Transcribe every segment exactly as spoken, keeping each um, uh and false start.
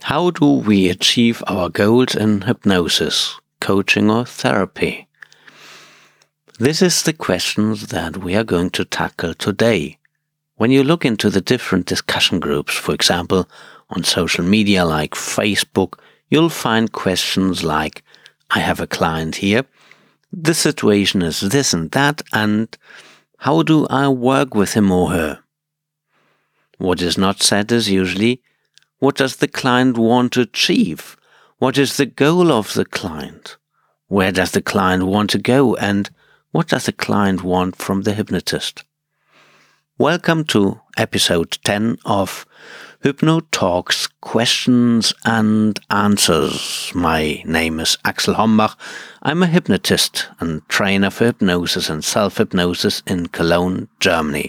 How do we achieve our goals in hypnosis, coaching or therapy? This is the questions that we are going to tackle today. When you look into the different discussion groups, for example, on social media like Facebook, you'll find questions like, I have a client here, the situation is this and that, and how do I work with him or her? What is not said is usually, what does the client want to achieve? What is the goal of the client? Where does the client want to go? And what does the client want from the hypnotist? Welcome to episode ten of Hypno Talks Questions and Answers. My name is Axel Hombach. I'm a hypnotist and trainer for hypnosis and self-hypnosis in Cologne, Germany.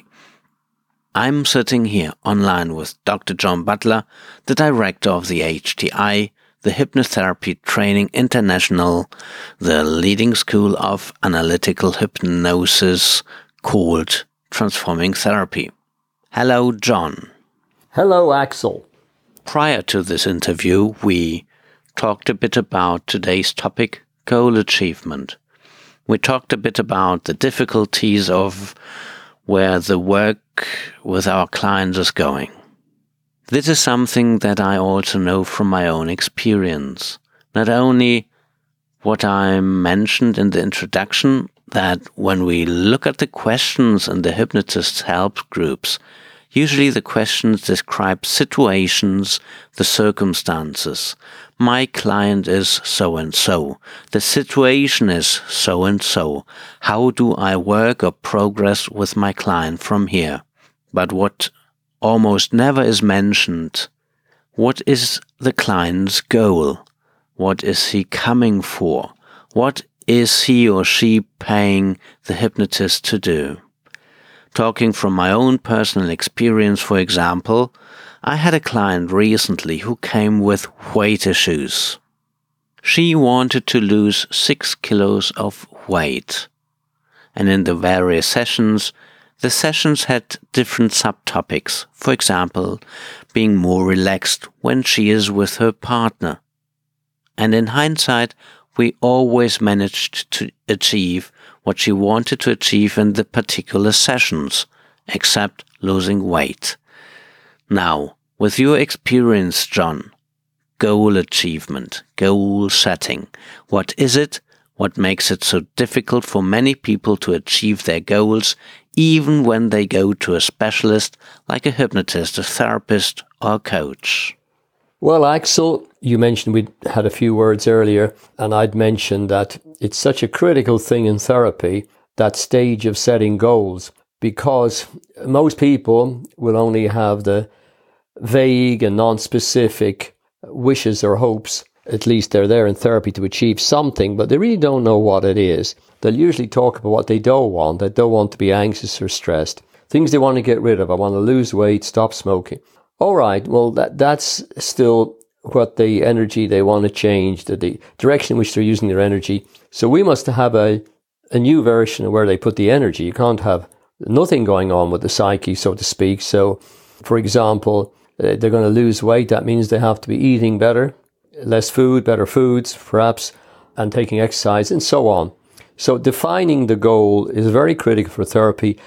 I'm sitting here online with Doctor John Butler, the director of the H T I, the Hypnotherapy Training International, the leading school of analytical hypnosis called Transforming Therapy. Hello, John. Hello, Axel. Prior to this interview, we talked a bit about today's topic, goal achievement. We talked a bit about the difficulties of where the work with our clients is going. This is something that I also know from my own experience. Not only what I mentioned in the introduction, that when we look at the questions in the hypnotist help groups, usually the questions describe situations, the circumstances. My client is so-and-so. The situation is so-and-so. How do I work or progress with my client from here? But what almost never is mentioned, what is the client's goal? What is he coming for? What is he or she paying the hypnotist to do? Talking from my own personal experience, for example, I had a client recently who came with weight issues. She wanted to lose six kilos of weight. And in the various sessions, the sessions had different subtopics. For example, being more relaxed when she is with her partner. And in hindsight, we always managed to achieve what she wanted to achieve in the particular sessions, except losing weight. Now, with your experience, John, goal achievement, goal setting, what is it? What makes it so difficult for many people to achieve their goals, even when they go to a specialist like a hypnotist, a therapist, or a coach? Well, Axel, you mentioned we had a few words earlier, and I'd mentioned that it's such a critical thing in therapy, that stage of setting goals, because most people will only have the vague and non-specific wishes or hopes. At least they're there in therapy to achieve something, but they really don't know what it is. They'll usually talk about what they don't want. They don't want to be anxious or stressed. Things they want to get rid of. I want to lose weight, stop smoking. All right, well, that that's still what the energy they want to change, the, the direction in which they're using their energy. So we must have a, a new version of where they put the energy. You can't have nothing going on with the psyche, so to speak. So, for example, uh, they're going to lose weight. That means they have to be eating better, less food, better foods, perhaps, and taking exercise, and so on. So defining the goal is very critical for therapy,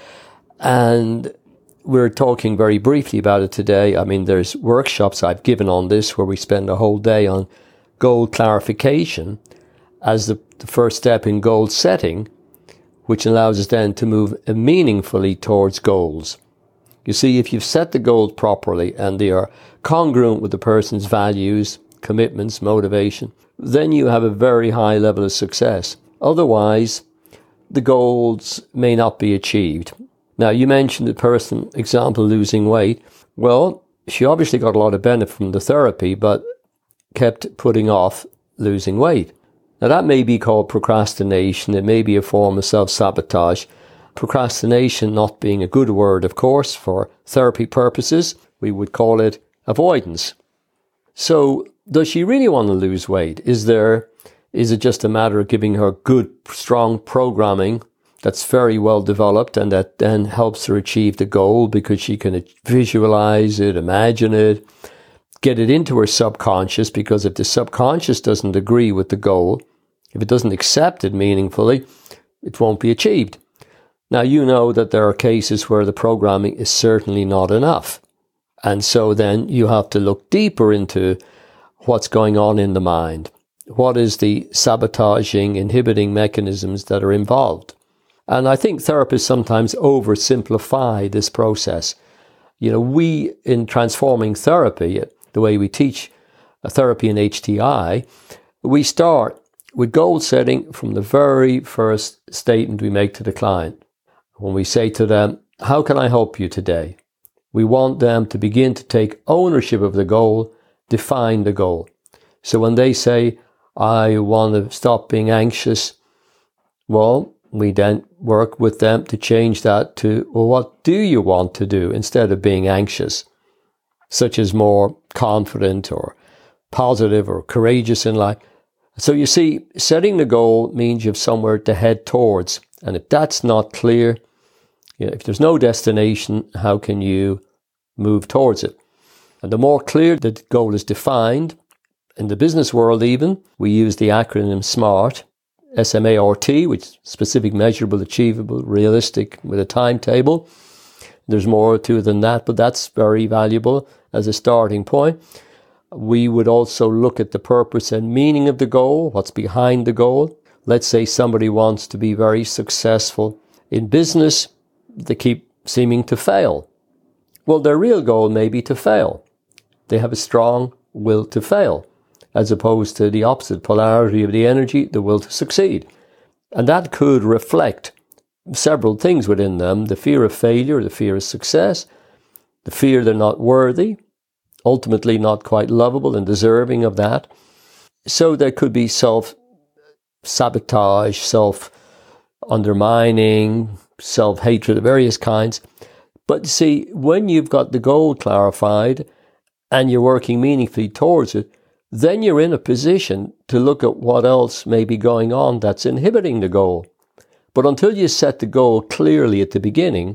and we're talking very briefly about it today. I mean, there's workshops I've given on this where we spend a whole day on goal clarification as the, the first step in goal setting, which allows us then to move meaningfully towards goals. You see, if you've set the goals properly and they are congruent with the person's values, commitments, motivation, then you have a very high level of success. Otherwise, the goals may not be achieved. Now, you mentioned the person, example, losing weight. Well, she obviously got a lot of benefit from the therapy, but kept putting off losing weight. Now, that may be called procrastination. It may be a form of self-sabotage. Procrastination not being a good word, of course, for therapy purposes. We would call it avoidance. So, does she really want to lose weight? Is there, is it just a matter of giving her good, strong programming that's very well developed and that then helps her achieve the goal because she can visualize it, imagine it, get it into her subconscious, because if the subconscious doesn't agree with the goal, if it doesn't accept it meaningfully, it won't be achieved. Now, you know that there are cases where the programming is certainly not enough. And so then you have to look deeper into what's going on in the mind. What is the sabotaging, inhibiting mechanisms that are involved? And I think therapists sometimes oversimplify this process. You know, we, in transforming therapy, the way we teach therapy in H T I, we start with goal setting from the very first statement we make to the client. When we say to them, how can I help you today? We want them to begin to take ownership of the goal, define the goal. So when they say, I want to stop being anxious, well, we then work with them to change that to, well, what do you want to do instead of being anxious? Such as more confident or positive or courageous in life. So you see, setting the goal means you have somewhere to head towards. And if that's not clear, you know, if there's no destination, how can you move towards it? And the more clear the goal is defined, in the business world even, we use the acronym SMART, S M A R T, which is specific, measurable, achievable, realistic, with a timetable. There's more to it than that, but that's very valuable as a starting point. We would also look at the purpose and meaning of the goal, what's behind the goal. Let's say somebody wants to be very successful in business. They keep seeming to fail. Well, their real goal may be to fail. They have a strong will to fail, as opposed to the opposite polarity of the energy, the will to succeed. And that could reflect several things within them: the fear of failure, the fear of success, the fear they're not worthy, ultimately not quite lovable and deserving of that. So there could be self-sabotage, self-undermining, self-hatred of various kinds. But see, when you've got the goal clarified and you're working meaningfully towards it, then you're in a position to look at what else may be going on that's inhibiting the goal. But until you set the goal clearly at the beginning,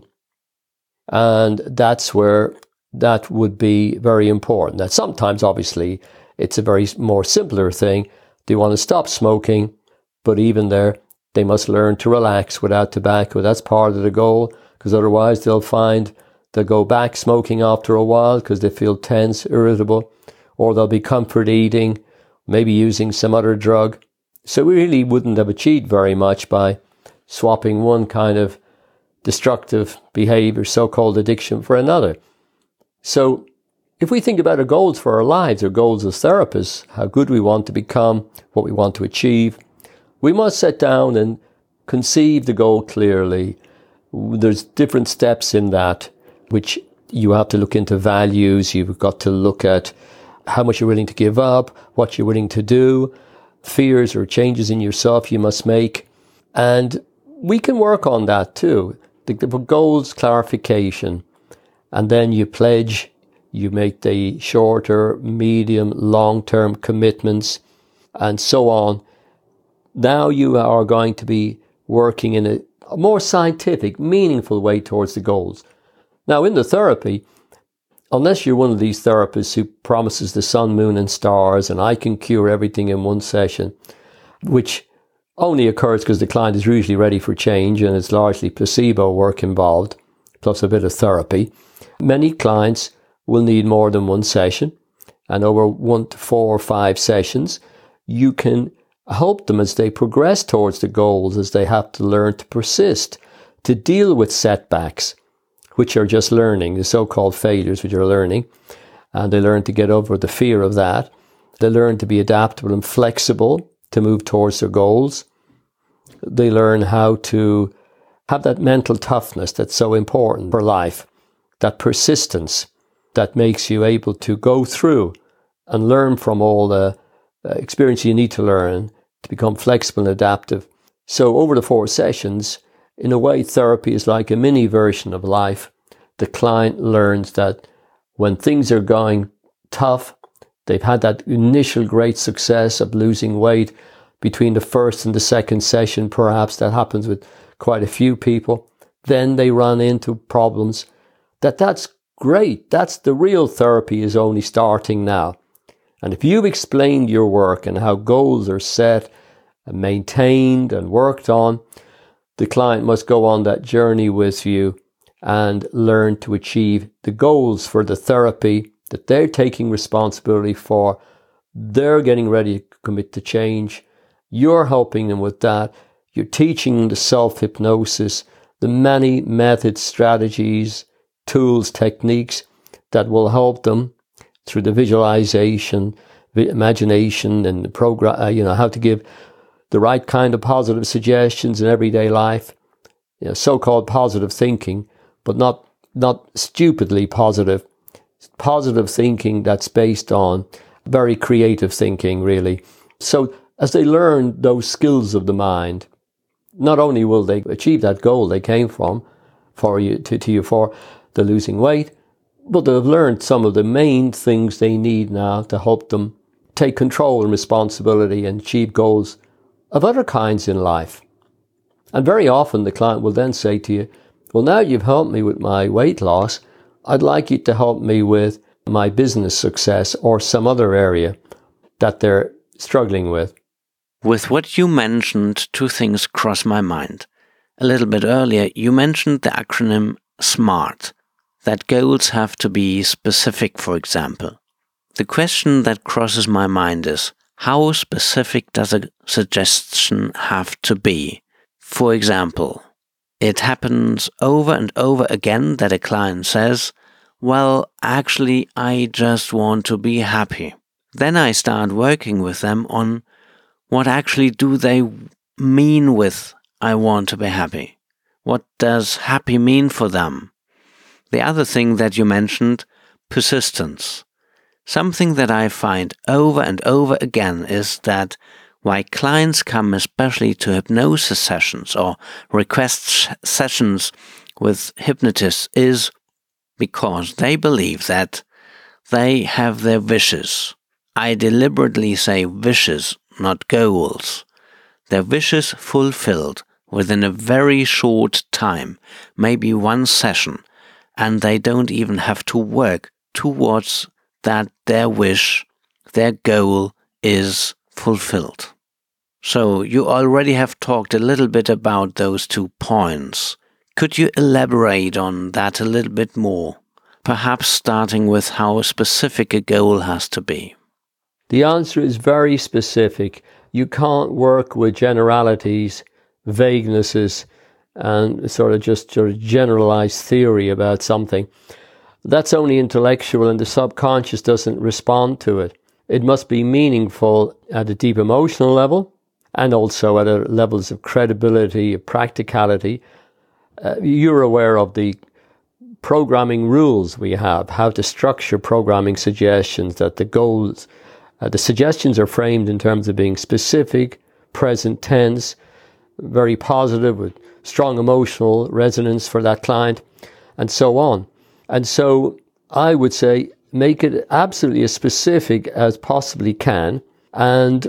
and that's where that would be very important. That sometimes, obviously, it's a very more simpler thing. They want to stop smoking, but even there, they must learn to relax without tobacco. That's part of the goal, because otherwise they'll find they'll go back smoking after a while because they feel tense, irritable, or they'll be comfort eating, maybe using some other drug. So we really wouldn't have achieved very much by swapping one kind of destructive behavior, so-called addiction, for another. So if we think about our goals for our lives, our goals as therapists, how good we want to become, what we want to achieve, we must sit down and conceive the goal clearly. There's different steps in that, which you have to look into values. You've got to look at how much you're willing to give up, what you're willing to do, fears or changes in yourself you must make. And we can work on that too. The, the goals clarification. And then you pledge, you make the shorter, medium, long-term commitments, and so on. Now you are going to be working in a, a more scientific, meaningful way towards the goals. Now, in the therapy, unless you're one of these therapists who promises the sun, moon, and stars, and I can cure everything in one session, which only occurs because the client is usually ready for change and it's largely placebo work involved, plus a bit of therapy. Many clients will need more than one session, and over one to four or five sessions, you can help them as they progress towards the goals, as they have to learn to persist, to deal with setbacks, which are just learning, the so-called failures, which are learning, and they learn to get over the fear of that. They learn to be adaptable and flexible to move towards their goals. They learn how to have that mental toughness that's so important for life, that persistence that makes you able to go through and learn from all the experience you need to learn to become flexible and adaptive. So over the four sessions, in a way, therapy is like a mini version of life. The client learns that when things are going tough, they've had that initial great success of losing weight between the first and the second session, perhaps that happens with quite a few people. Then they run into problems, that that's great. That's the real therapy is only starting now. And if you've explained your work and how goals are set and maintained and worked on, the client must go on that journey with you and learn to achieve the goals for the therapy that they're taking responsibility for. They're getting ready to commit to change. You're helping them with that. You're teaching them the self-hypnosis, the many methods, strategies, tools, techniques that will help them through the visualization, the imagination, and the program, uh, you know, how to give the right kind of positive suggestions in everyday life, you know, so-called positive thinking, but not not stupidly positive. Positive thinking that's based on very creative thinking, really. So as they learn those skills of the mind, not only will they achieve that goal they came from for you to, to you for the losing weight, but they've learned some of the main things they need now to help them take control and responsibility and achieve goals of other kinds in life. And very often the client will then say to you, well, now you've helped me with my weight loss, I'd like you to help me with my business success or some other area that they're struggling with. With what you mentioned, two things cross my mind. A little bit earlier, you mentioned the acronym SMART, that goals have to be specific, for example. The question that crosses my mind is, how specific does a suggestion have to be? For example, it happens over and over again that a client says, well, actually, I just want to be happy. Then I start working with them on what actually do they mean with I want to be happy? What does happy mean for them? The other thing that you mentioned, persistence. Something that I find over and over again is that why clients come especially to hypnosis sessions or request sessions with hypnotists is because they believe that they have their wishes. I deliberately say wishes, not goals. Their wishes fulfilled within a very short time, maybe one session, and they don't even have to work towards that their wish, their goal is fulfilled. So you already have talked a little bit about those two points. Could you elaborate on that a little bit more? Perhaps starting with how specific a goal has to be. The answer is very specific. You can't work with generalities, vaguenesses, and sort of just sort of generalized theory about something. That's only intellectual, and the subconscious doesn't respond to it. It must be meaningful at a deep emotional level and also at a levels of credibility, of practicality. Uh, you're aware of the programming rules we have, how to structure programming suggestions, that the goals, uh, the suggestions are framed in terms of being specific, present tense, very positive with strong emotional resonance for that client, and so on. And so I would say make it absolutely as specific as possibly can. And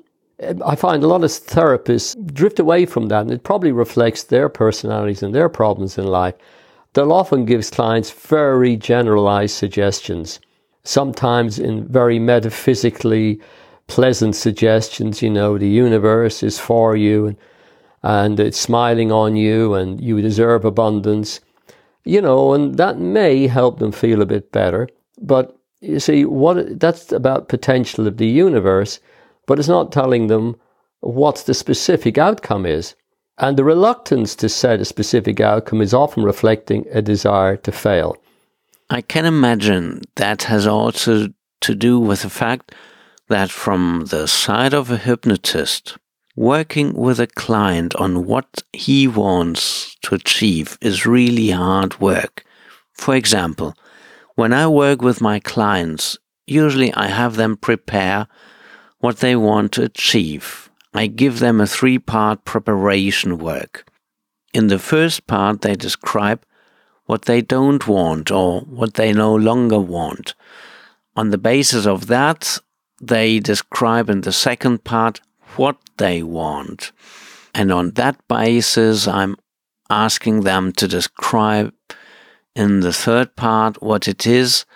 I find a lot of therapists drift away from that, and it probably reflects their personalities and their problems in life. They'll often give clients very generalized suggestions, sometimes in very metaphysically pleasant suggestions. You know, the universe is for you, and, and it's smiling on you, and you deserve abundance. You know, and that may help them feel a bit better. But you see, what that's about potential of the universe, but it's not telling them what the specific outcome is. And the reluctance to set a specific outcome is often reflecting a desire to fail. I can imagine that has also to do with the fact that from the side of a hypnotist, working with a client on what he wants to achieve is really hard work. For example, when I work with my clients, usually I have them prepare what they want to achieve. I give them a three-part preparation work. In the first part, they describe what they don't want or what they no longer want. On the basis of that, they describe in the second part what they want. And on that basis, I'm asking them to describe in the third part what it is,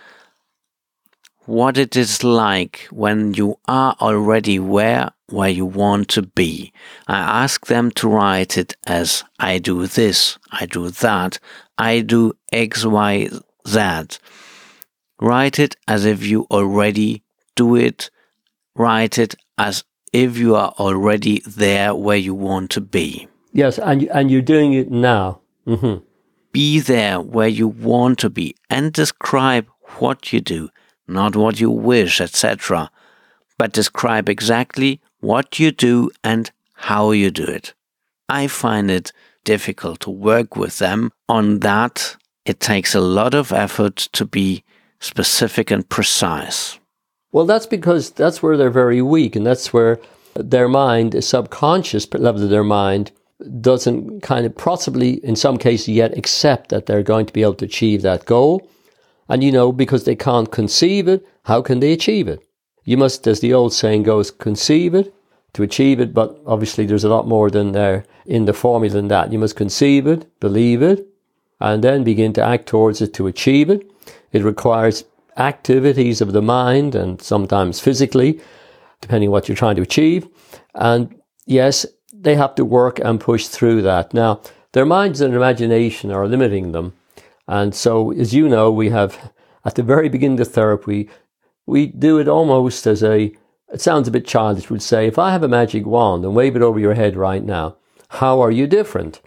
what it is like when you are already where, where you want to be. I ask them to write it as I do this, I do that, I do X, Y, Z. Write it as if you already do it. Write it as if you are already there where you want to be. Yes, and, and you're doing it now. Mm-hmm. Be there where you want to be and describe what you do, not what you wish, et cetera, but describe exactly what you do and how you do it. I find it difficult to work with them on that. It takes a lot of effort to be specific and precise. Well, that's because that's where they're very weak, and that's where their mind, a subconscious level of their mind, doesn't kind of possibly, in some cases yet, accept that they're going to be able to achieve that goal. And, you know, because they can't conceive it, how can they achieve it? You must, as the old saying goes, conceive it to achieve it, but obviously there's a lot more than there in the formula than that. You must conceive it, believe it, and then begin to act towards it to achieve it. It requires activities of the mind and sometimes physically, depending on what you're trying to achieve. And yes, they have to work and push through that. Now, their minds and imagination are limiting them. And so, as you know, we have, at the very beginning of therapy, we do it almost as a, it sounds a bit childish, we'd say, if I have a magic wand and wave it over your head right now, how are you different?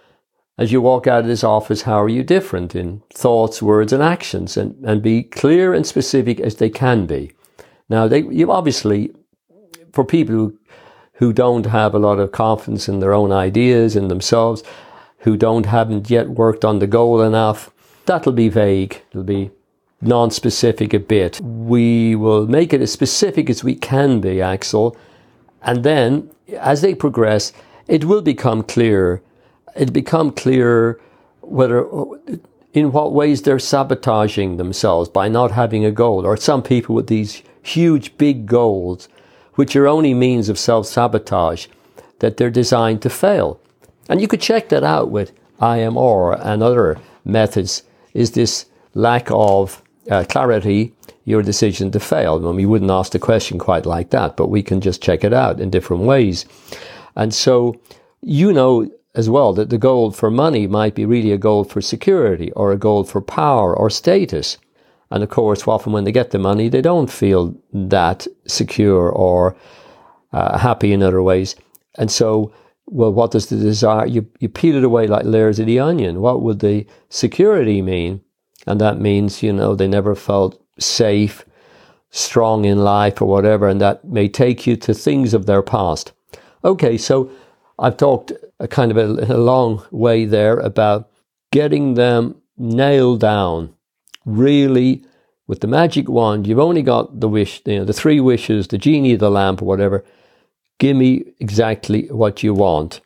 As you walk out of this office, how are you different in thoughts, words, and actions? And, and be clear and specific as they can be. Now, they, you obviously, for people who, who don't have a lot of confidence in their own ideas, in themselves, who don't haven't yet worked on the goal enough, that'll be vague. It'll be non-specific a bit. We will make it as specific as we can be, Axel. And then, as they progress, it will become clearer. It'll become clearer whether, in what ways they're sabotaging themselves by not having a goal. Or some people with these huge, big goals, which are only means of self-sabotage, that they're designed to fail. And you could check that out with I M R and other methods. Is this lack of uh, clarity your decision to fail? I mean, we wouldn't ask the question quite like that, but we can just check it out in different ways. And so you know as well that the goal for money might be really a goal for security or a goal for power or status. And of course, often when they get the money, they don't feel that secure or uh, happy in other ways. And so, well, what does the desire, you, you peel it away like layers of the onion. What would the security mean? And that means, you know, they never felt safe, strong in life or whatever, and that may take you to things of their past. Okay, so I've talked a kind of a, a long way there about getting them nailed down. Really, with the magic wand, you've only got the wish, you know, the three wishes, the genie, the lamp, or whatever. Give me exactly what you want.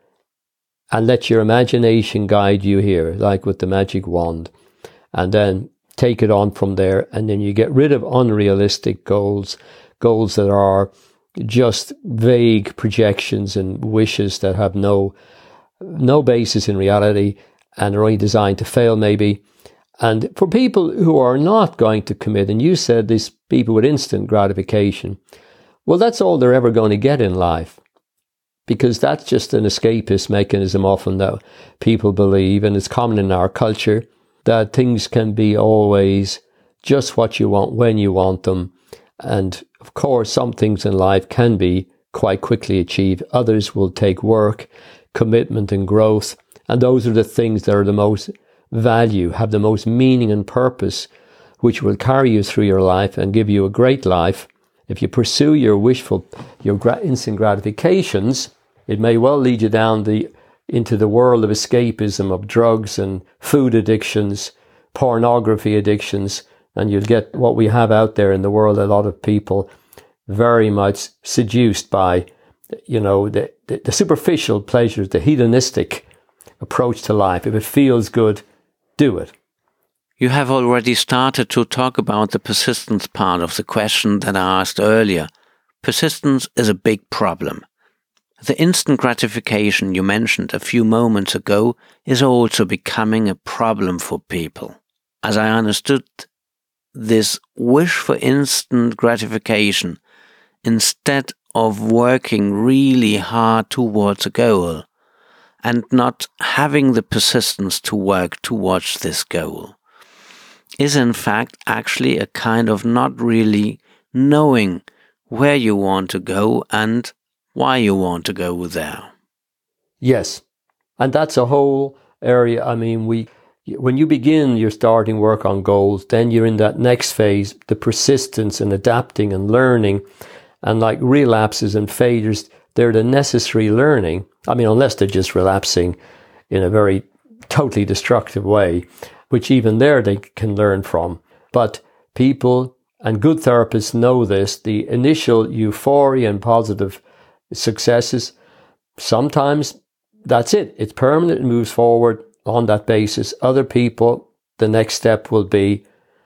And let your imagination guide you here, like with the magic wand. And then take it on from there. And then you get rid of unrealistic goals, goals that are just vague projections and wishes that have no, no basis in reality and are only designed to fail maybe. And for people who are not going to commit, and you said these people with instant gratification, well, that's all they're ever going to get in life, because that's just an escapist mechanism often that people believe, and it's common in our culture, that things can be always just what you want when you want them. And of course, some things in life can be quite quickly achieved. Others will take work, commitment and growth. And those are the things that are the most value, have the most meaning and purpose, which will carry you through your life and give you a great life. If you pursue your wishful, your gra- instant gratifications, it may well lead you down the into the world of escapism, of drugs and food addictions, pornography addictions, and you'll get what we have out there in the world, a lot of people very much seduced by, you know, the, the, the superficial pleasures, the hedonistic approach to life. If it feels good, do it. You have already started to talk about the persistence part of the question that I asked earlier. Persistence is a big problem. The instant gratification you mentioned a few moments ago is also becoming a problem for people. As I understood, this wish for instant gratification instead of working really hard towards a goal and not having the persistence to work towards this goal is in fact actually a kind of not really knowing where you want to go and why you want to go there. Yes, and that's a whole area. I mean, we when you begin your starting work on goals, then you're in that next phase, the persistence and adapting and learning. And like relapses and failures, they're the necessary learning. I mean, unless they're just relapsing in a very totally destructive way, which even there they can learn from. But people and good therapists know this, the initial euphoria and positive successes, sometimes that's it. It's permanent, it moves forward on that basis. Other people, the next step will be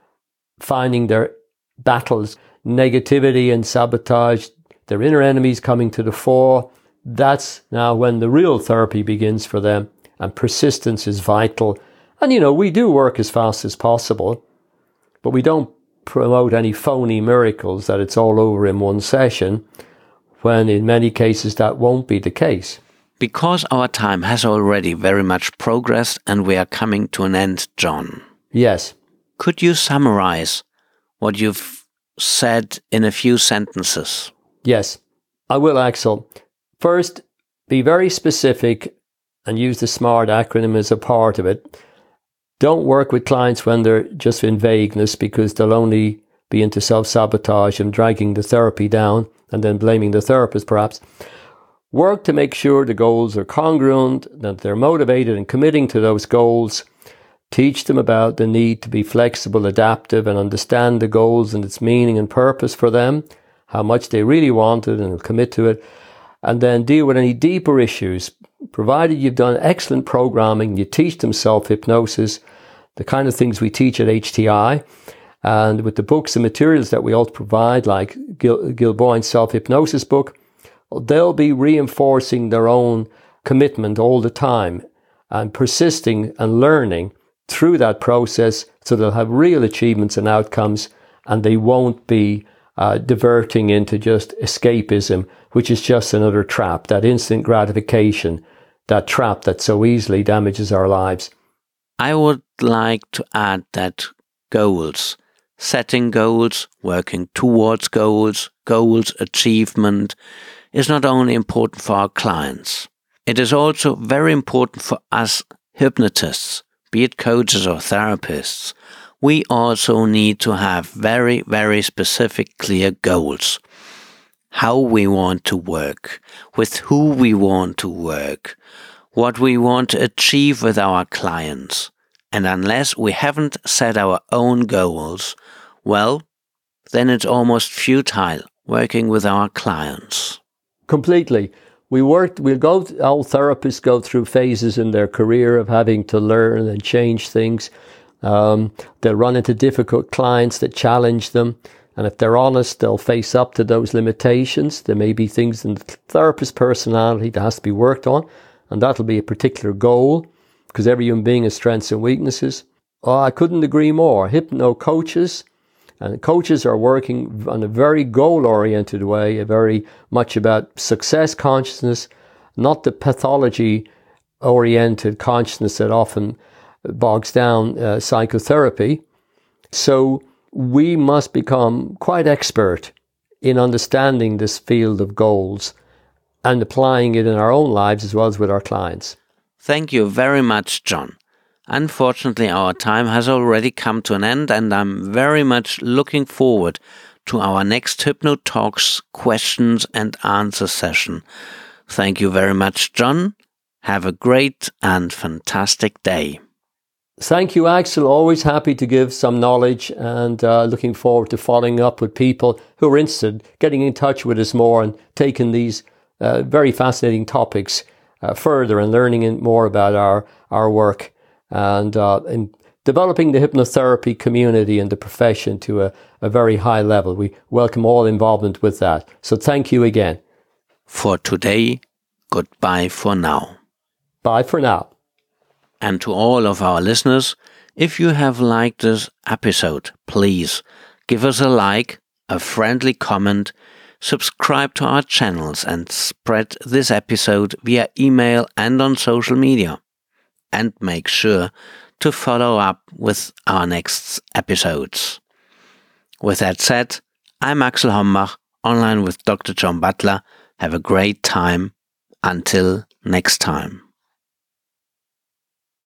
finding their battles, negativity and sabotage, their inner enemies coming to the fore. That's now when the real therapy begins for them, and persistence is vital. And you know, we do work as fast as possible, but we don't promote any phony miracles that it's all over in one session, when in many cases that won't be the case. Because our time has already very much progressed and we are coming to an end, John. Yes. Could you summarize what you've said in a few sentences? Yes, I will, Axel. First, be very specific and use the SMART acronym as a part of it. Don't work with clients when they're just in vagueness, because they'll only be into self-sabotage and dragging the therapy down and then blaming the therapist perhaps. Work to make sure the goals are congruent, that they're motivated and committing to those goals. Teach them about the need to be flexible, adaptive, and understand the goals and its meaning and purpose for them, how much they really want it and commit to it. And then deal with any deeper issues. Provided you've done excellent programming, you teach them self-hypnosis, the kind of things we teach at H T I, and with the books and materials that we also provide, like Gil, Gil Boyne's self-hypnosis book, they'll be reinforcing their own commitment all the time and persisting and learning through that process, so they'll have real achievements and outcomes, and they won't be uh, diverting into just escapism, which is just another trap, that instant gratification, that trap that so easily damages our lives. I would like to add that goals, setting goals, working towards goals, goals achievement, is not only important for our clients. It is also very important for us hypnotists, be it coaches or therapists. We also need to have very, very specific, clear goals. How we want to work, with who we want to work, what we want to achieve with our clients. And unless we haven't set our own goals, well, then it's almost futile working with our clients. Completely. We worked, we'll go, all therapists go through phases in their career of having to learn and change things. Um, they'll run into difficult clients that challenge them. And if they're honest, they'll face up to those limitations. There may be things in the therapist's personality that has to be worked on, and that'll be a particular goal, because every human being has strengths and weaknesses. Oh, I couldn't agree more. Hypno coaches and coaches are working on a very goal-oriented way, a very much about success consciousness, not the pathology-oriented consciousness that often bogs down uh, psychotherapy. So we must become quite expert in understanding this field of goals and applying it in our own lives as well as with our clients. Thank you very much, John. Unfortunately, our time has already come to an end, and I'm very much looking forward to our next Hypno Talks questions and answer session. Thank you very much, John. Have a great and fantastic day. Thank you, Axel. Always happy to give some knowledge, and uh, looking forward to following up with people who are interested, getting in touch with us more and taking these uh, very fascinating topics uh, further and learning more about our, our work and uh, in developing the hypnotherapy community and the profession to a, a very high level. We welcome all involvement with that. So thank you again. For today, goodbye for now. Bye for now. And to all of our listeners, if you have liked this episode, please give us a like, a friendly comment, subscribe to our channels and spread this episode via email and on social media. And make sure to follow up with our next episodes. With that said, I'm Axel Hombach, online with Doctor John Butler. Have a great time. Until next time.